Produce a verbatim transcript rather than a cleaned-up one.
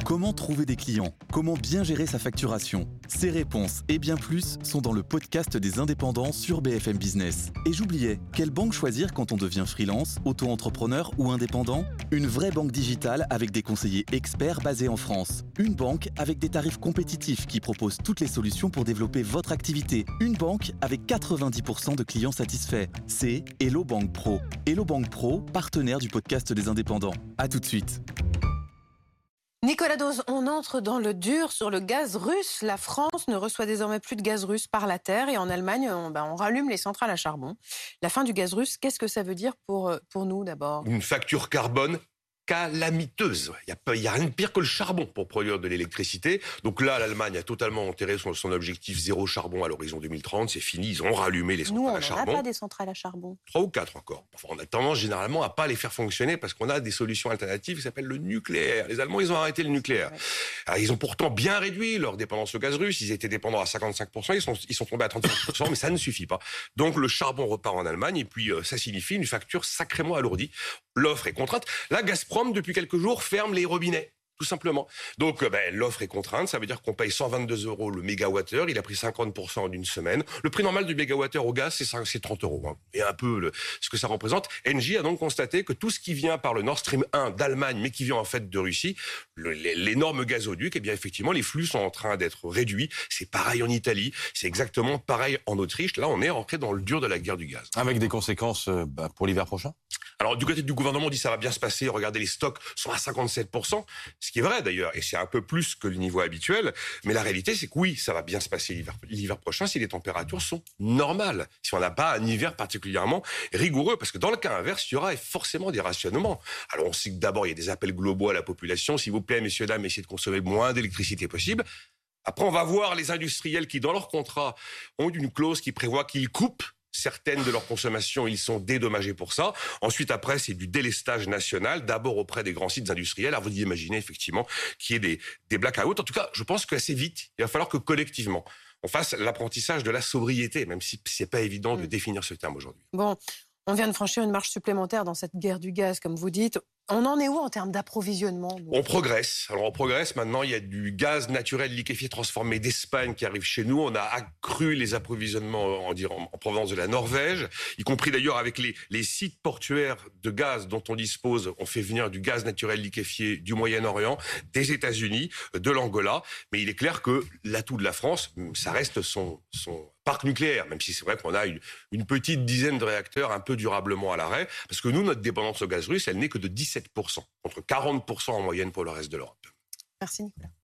Comment trouver des clients? Comment bien gérer sa facturation? Ces réponses et bien plus sont dans le podcast des indépendants sur B F M Business. Et j'oubliais, quelle banque choisir quand on devient freelance, auto-entrepreneur ou indépendant? Une vraie banque digitale avec des conseillers experts basés en France. Une banque avec des tarifs compétitifs qui propose toutes les solutions pour développer votre activité. Une banque avec quatre-vingt-dix pour cent de clients satisfaits. C'est Hello Bank Pro. Hello Bank Pro, partenaire du podcast des indépendants. À tout de suite. Nicolas Dose, on entre dans le dur sur le gaz russe. La France ne reçoit désormais plus de gaz russe par la terre et en Allemagne, on, ben, on rallume les centrales à charbon. La fin du gaz russe, qu'est-ce que ça veut dire pour, pour nous d'abord? Une facture carbone calamiteuse. Il n'y a, a rien de pire que le charbon pour produire de l'électricité. Donc là, l'Allemagne a totalement enterré son, son objectif zéro charbon à l'horizon deux mille trente. C'est fini, ils ont rallumé les centrales nous, à charbon. Nous, on n'a pas des centrales à charbon. Trois ou quatre encore. Enfin, on a tendance généralement à pas les faire fonctionner parce qu'on a des solutions alternatives qui s'appellent le nucléaire. Les Allemands, ils ont arrêté le nucléaire. Ouais. Alors, ils ont pourtant bien réduit leur dépendance au gaz russe. Ils étaient dépendants à cinquante-cinq pour cent, ils sont, ils sont tombés à trente-cinq pour cent, mais ça ne suffit pas. Donc le charbon repart en Allemagne et puis euh, ça signifie une facture sacrément alourdie. L'offre est contrainte. Là, Gazprom, depuis quelques jours, ferme les robinets, tout simplement. Donc, ben, l'offre est contrainte, ça veut dire qu'on paye cent vingt-deux euros le mégawattheure, il a pris cinquante pour cent en une semaine. Le prix normal du mégawattheure au gaz, c'est trente euros. Hein. Et un peu le, ce que ça représente. Engie a donc constaté que tout ce qui vient par le Nord Stream un d'Allemagne, mais qui vient en fait de Russie, le, l'énorme gazoduc, eh bien effectivement, les flux sont en train d'être réduits. C'est pareil en Italie, c'est exactement pareil en Autriche. Là, on est rentré dans le dur de la guerre du gaz. Avec des conséquences euh, bah, pour l'hiver prochain? Alors, du côté du gouvernement, on dit ça va bien se passer. Regardez, les stocks sont à cinquante-sept pour cent. Ce qui est vrai, d'ailleurs. Et c'est un peu plus que le niveau habituel. Mais la réalité, c'est que oui, ça va bien se passer l'hiver, l'hiver prochain si les températures sont normales. Si on n'a pas un hiver particulièrement rigoureux. Parce que dans le cas inverse, il y aura forcément des rationnements. Alors, on sait que d'abord, il y a des appels globaux à la population. S'il vous plaît, messieurs, dames, essayez de consommer le moins d'électricité possible. Après, on va voir les industriels qui, dans leur contrat, ont une clause qui prévoit qu'ils coupent certaines de leur consommation, ils sont dédommagés pour ça. Ensuite, après, c'est du délestage national, d'abord auprès des grands sites industriels. Alors, vous imaginez effectivement qu'il y ait des, des blackouts. En tout cas, je pense qu'assez vite, il va falloir que collectivement, on fasse l'apprentissage de la sobriété, même si c'est pas évident de définir ce terme aujourd'hui. Bon, on vient de franchir une marche supplémentaire dans cette guerre du gaz, comme vous dites. On en est où en termes d'approvisionnement? On progresse. Alors on progresse. Maintenant, il y a du gaz naturel liquéfié transformé d'Espagne qui arrive chez nous. On a accru les approvisionnements en, en, en provenance de la Norvège, y compris d'ailleurs avec les, les sites portuaires de gaz dont on dispose. On fait venir du gaz naturel liquéfié du Moyen-Orient, des États-Unis, de l'Angola. Mais il est clair que l'atout de la France, ça reste son, son parc nucléaire, même si c'est vrai qu'on a une, une petite dizaine de réacteurs un peu durablement à l'arrêt. Parce que nous, notre dépendance au gaz russe, elle n'est que de dix-sept pour cent, contre quarante pour cent en moyenne pour le reste de l'Europe. Merci Nicolas.